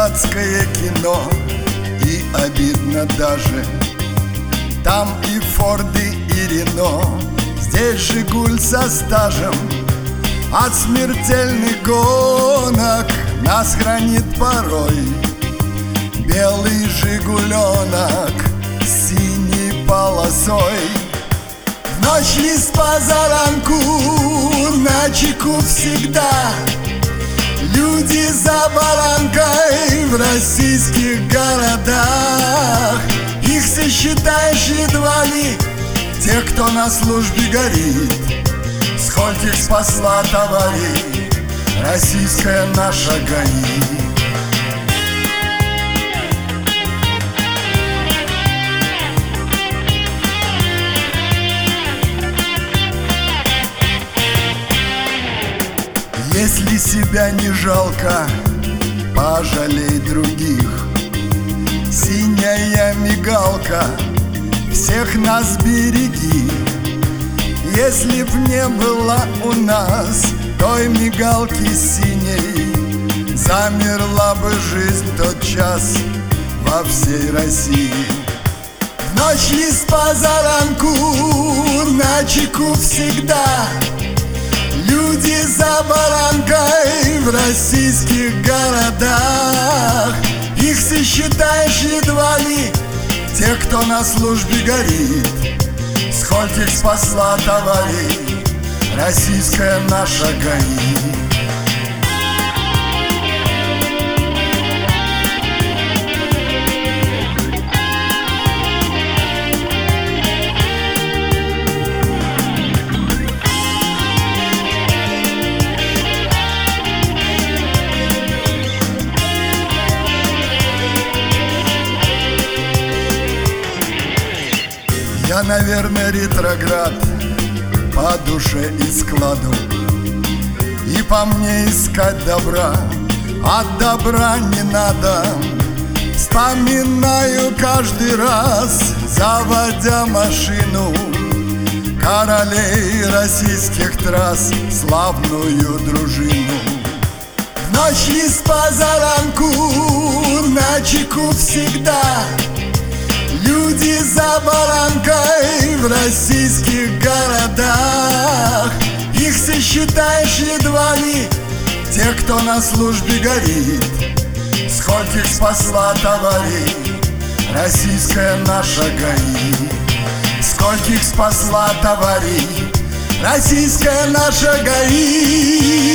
дурацкое кино, и обидно даже. Там и Форды, и Рено, здесь Жигуль со стажем. От смертельных гонок нас хранит порой белый Жигуленок с синей полосой. В ночь ли с позаранку, на чеку всегда люди за баранкой в российских городах. Их сосчитаешь едва ли, те, кто на службе горит. Скольких спасла товарей российская наша ГАИ. Если себя не жалко, пожалей других. Синяя мигалка, всех нас береги. Если б не было у нас той мигалки синей, замерла бы жизнь тотчас во всей России. В ночь ли с позаранку, на чеку всегда люди за баранкой в российских городах. Их сосчитаешь едва ли, те, кто на службе горит. Скольких спасла товарей российская наша ГАИ. Я, наверное, ретроград по душе и складу, и по мне искать добра, от добра не надо. Вспоминаю каждый раз, заводя машину, королей российских трасс, славную дружину. В ночь ли с позаранку, на чеку всегда люди за баранкой в российских городах. Их сосчитаешь едва ли, те, кто на службе горит. Скольких спасла товарей российская наша ГАИ. Скольких спасла товарей российская наша ГАИ.